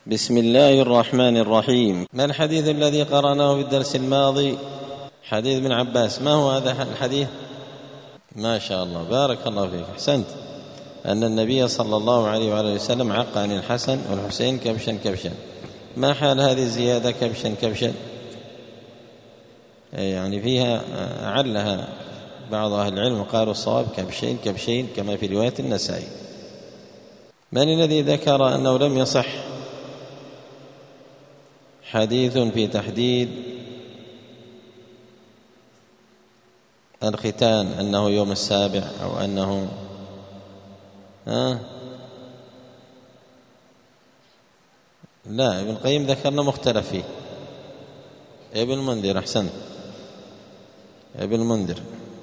بسم الله الرحمن الرحيم. ما الحديث الذي قرأناه في الدرس الماضي؟ حديث ابن عباس. ما هو هذا الحديث؟ ما شاء الله، بارك الله فيك، أحسنت. أن النبي صلى الله عليه وآله وسلم عق عن الحسن والحسين كبشا كبشا. ما حال هذه الزيادة كبشا كبشا؟ يعني فيها علها بعض أهل العلم قالوا الصواب كبشين كبشين كما في رواية النسائي. من الذي ذكر أنه لم يصح حديث في تحديد الختان أنه يوم السابع أو أنه لا، ابن القيم ذكرنا مختلف فيه. ابن المنذر، أحسنت، ابن المنذر.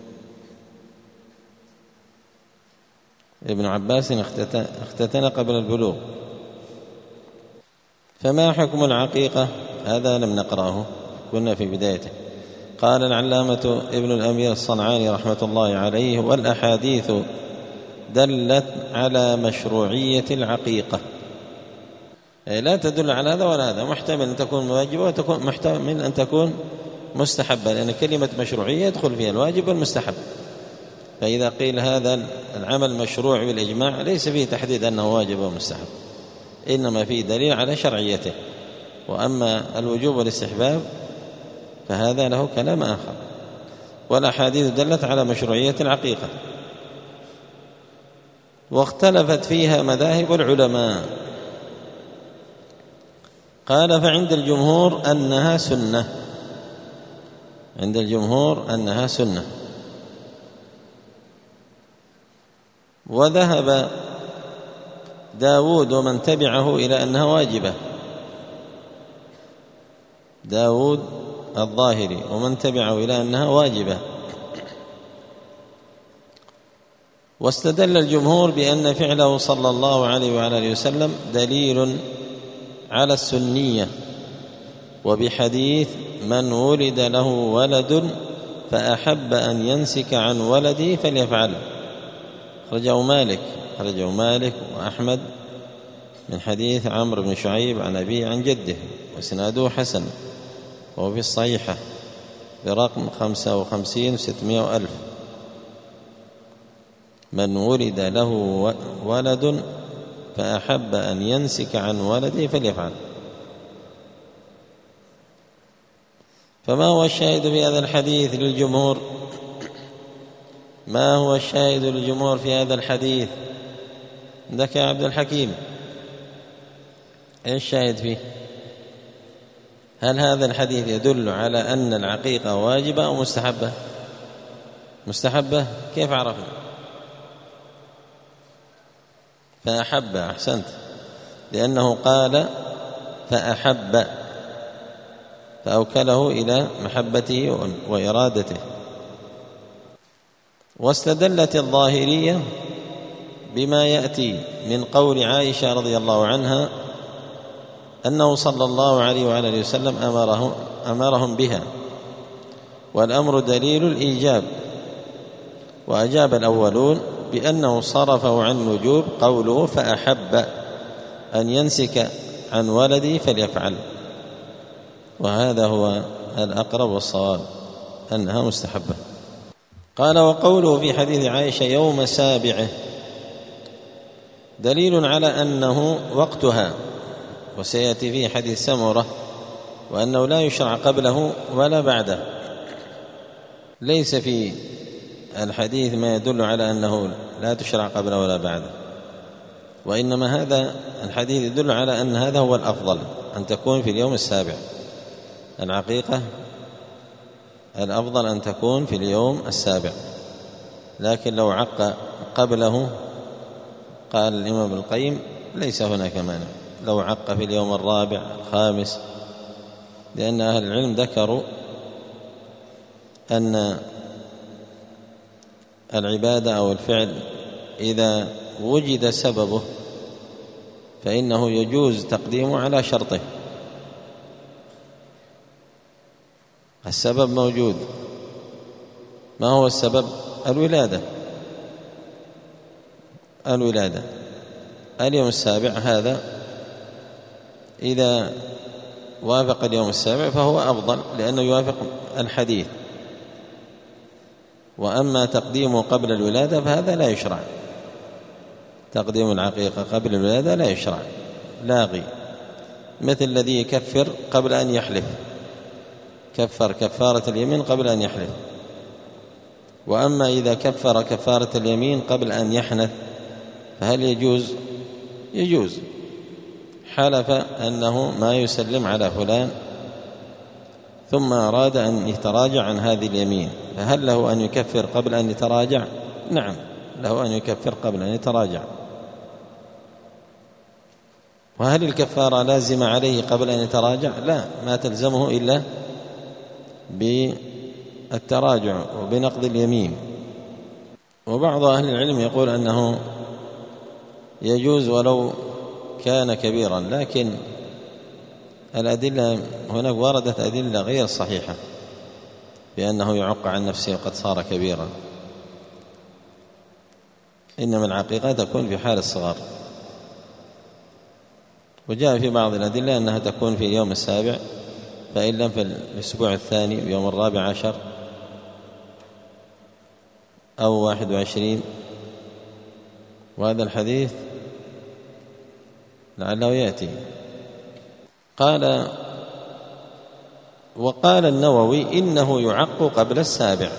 ابن عباس اختتن قبل البلوغ. فما حكم العقيقة؟ هذا لم نقرأه، كنا في بدايته. قال العلامة ابن الأمير الصنعاني رحمة الله عليه: والأحاديث دلت على مشروعية العقيقة، لا تدل على هذا ولا هذا، محتمل أن تكون واجبة ومحتمل أن تكون مستحبة، لأن كلمة مشروعية يدخل فيها الواجب والمستحب. فإذا قيل هذا العمل مشروع بالإجماع ليس فيه تحديد أنه واجب ومستحب، إنما فيه دليل على شرعيته. وأما الوجوب والاستحباب فهذا له كلام آخر. والأحاديث دلت على مشروعية العقيقة، واختلفت فيها مذاهب العلماء. قال: فعند الجمهور أنها سنة، عند الجمهور أنها سنة. وذهب داود ومن تبعه إلى أنها واجبة، داود الظاهري ومن تبعه إلى أنها واجبة. واستدل الجمهور بأن فعله صلى الله عليه وعلى وسلم دليل على السنية، وبحديث: من ولد له ولد فأحب أن ينسك عن ولده فليفعل. خرجه مالك وأحمد من حديث عمرو بن شعيب عن أبيه عن جده، وإسناده حسن، وهو في الصحيحة برقم 55,600,000. من ولد له ولد فأحب أن ينسك عن ولده فليفعل. فما هو الشاهد في هذا الحديث للجمهور؟ ما هو الشاهد للجمهور في هذا الحديث؟ عندك يا عبد الحكيم، ايش الشاهد فيه؟ هل هذا الحديث يدل على أن العقيقة واجبة أو مستحبة؟ مستحبة. كيف عرفنا؟ فأحب، أحسنت، لأنه قال فأحب، فأوكله إلى محبته وإرادته. واستدلت الظاهرية بما يأتي من قول عائشة رضي الله عنها أنه صلى الله عليه وعلى وسلم أمرهم بها، والأمر دليل الإيجاب. وأجاب الأولون بأنه صرفه عن الوجوب قوله فأحب أن ينسك عن ولدي فليفعل، وهذا هو الأقرب والصواب أنها مستحبة. قال: وقوله في حديث عائشة يوم سابعه دليل على أنه وقتها، وسيأتي فيه حديث سمرة، وأنه لا يشرع قبله ولا بعده. ليس في الحديث ما يدل على أنه لا تشرع قبله ولا بعده، وإنما هذا الحديث يدل على أن هذا هو الأفضل، أن تكون في اليوم السابع. العقيقة الأفضل أن تكون في اليوم السابع، لكن لو عق قبله قال الإمام ابن القيم ليس هناك مانع، لو عق في اليوم الرابع الخامس، لأن أهل العلم ذكروا أن العبادة أو الفعل إذا وجد سببه فإنه يجوز تقديمه على شرطه. السبب موجود، ما هو السبب؟ الولادة. اليوم السابع هذا إذا وافق اليوم السابع فهو أفضل لأنه يوافق الحديث. وأما تقديمه قبل الولادة فهذا لا يشرع، تقديم العقيقة قبل الولادة لا يشرع، لاغي، مثل الذي يكفر قبل أن يحلف، كفر كفارة اليمين قبل أن يحلف. وأما إذا كفر كفارة اليمين قبل أن يحنث فهل يجوز؟ يجوز، حلف أنه ما يسلم على فلان ثم أراد أن يتراجع عن هذه اليمين، فهل له أن يكفر قبل أن يتراجع؟ نعم، له أن يكفر قبل أن يتراجع. وهل الكفارة لازمة عليه قبل أن يتراجع؟ لا، ما تلزمه إلا بالتراجع وبنقض اليمين. وبعض أهل العلم يقول أنه يجوز ولو كان كبيرا، لكن الأدلة هناك وردت أدلة غير صحيحة بأنه يعق عن نفسه وقد صار كبيرا، إنما العقيقة تكون في حال الصغر. وجاء في بعض الأدلة أنها تكون في اليوم السابع، فإن لم في الأسبوع الثاني بيوم 14 أو 21. وهذا الحديث لعله يأتي. وقال النووي إنه يعق قبل السابع،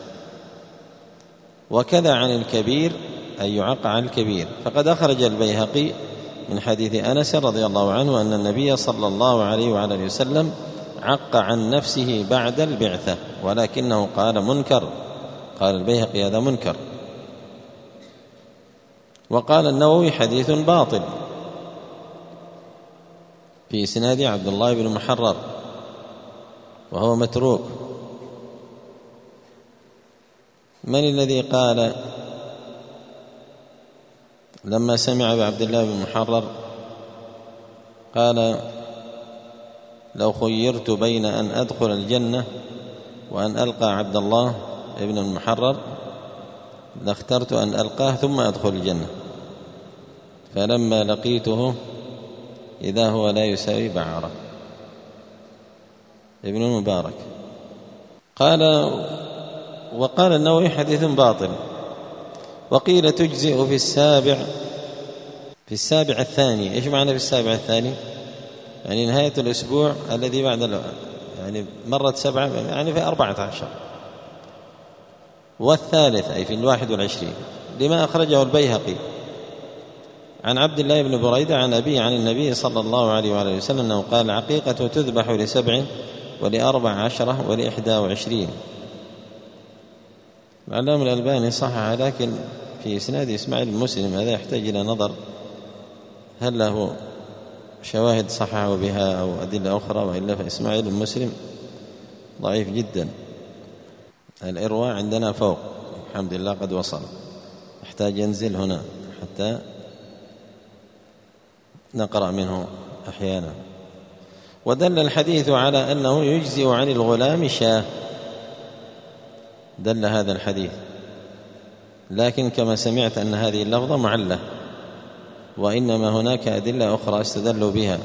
وكذا عن الكبير، أي يعق عن الكبير. فقد أخرج البيهقي من حديث أنس رضي الله عنه أن النبي صلى الله عليه وعلى آله وسلم عق عن نفسه بعد البعثة، ولكنه قال منكر، قال البيهقي هذا منكر. وقال النووي حديث باطل، في إسناد عبد الله بن محرر وهو متروك. من الذي قال لما سمع بعبد الله بن محرر قال لو خيرت بين أن أدخل الجنة وأن ألقى عبد الله بن المحرر لاخترت أن ألقاه ثم أدخل الجنة، فلما لقيته إذا هو لا يساوي بعرة. ابن المبارك قال. وقال النووي حديث باطل. وقيل تجزئ في السابع الثاني. إيش معنى في السابع الثاني؟ يعني نهاية الأسبوع الذي بعد يعني مرت 7، يعني في 14. والثالث أي في 21، لما أخرجه البيهقي عن عبد الله بن بريدة عن أبيه عن النبي صلى الله عليه وآله وسلم أنه قال العقيقة تذبح ل7 ول14 ول21. العلامة الألباني صحح، لكن في إسناد إسماعيل المسلم هذا يحتاج إلى نظر، هل له شواهد صححه بها أو أدلة أخرى، وإلا فإسماعيل المسلم ضعيف جدا. الإرواء عندنا فوق الحمد لله قد وصل، يحتاج ينزل هنا حتى نقرأ منه أحيانا. ودل الحديث على أنه يجزئ عن الغلام شاة، دل هذا الحديث، لكن كما سمعت أن هذه اللفظة معلة، وإنما هناك أدلة أخرى استدلوا بها.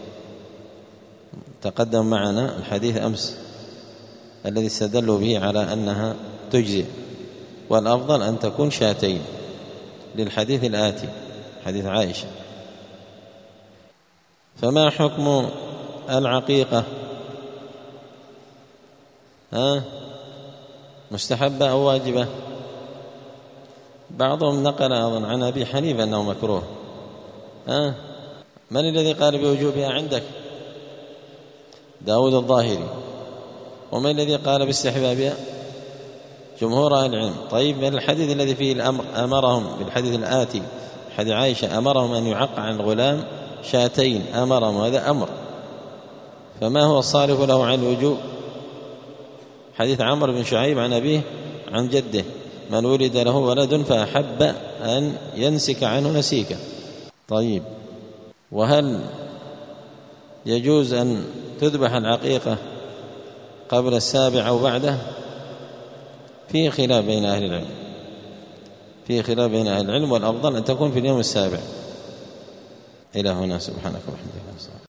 تقدم معنا الحديث أمس الذي استدلوا به على أنها تجزئ، والأفضل أن تكون شاتين للحديث الآتي حديث عائشة. فما حكم العقيقة؟ مستحبة أو واجبة؟ بعضهم نقل أظن عن أبي حنيفة أنه مكروه. من الذي قال بوجوبها عندك؟ داود الظاهري. ومن الذي قال باستحبابها؟ جمهور أهل العلم. طيب، من الحديث الذي فيه الأمر أمرهم بالحديث الآتي حديث عائشة أمرهم أن يعق عن الغلام شاتين، أمرهم، هذا أمر، فما هو الصارف له عن الوجوب؟ حديث عمرو بن شعيب عن أبيه عن جده من ولد له ولد فأحب أن ينسك عنه نسيكا. طيب، وهل يجوز أن تذبح العقيقة قبل السابع أو بعده؟ فيه خلاف بين أهل العلم، فيه خلاف بين أهل العلم، والأفضل أن تكون في اليوم السابع. إلى هنا، سبحانك وبحمدك.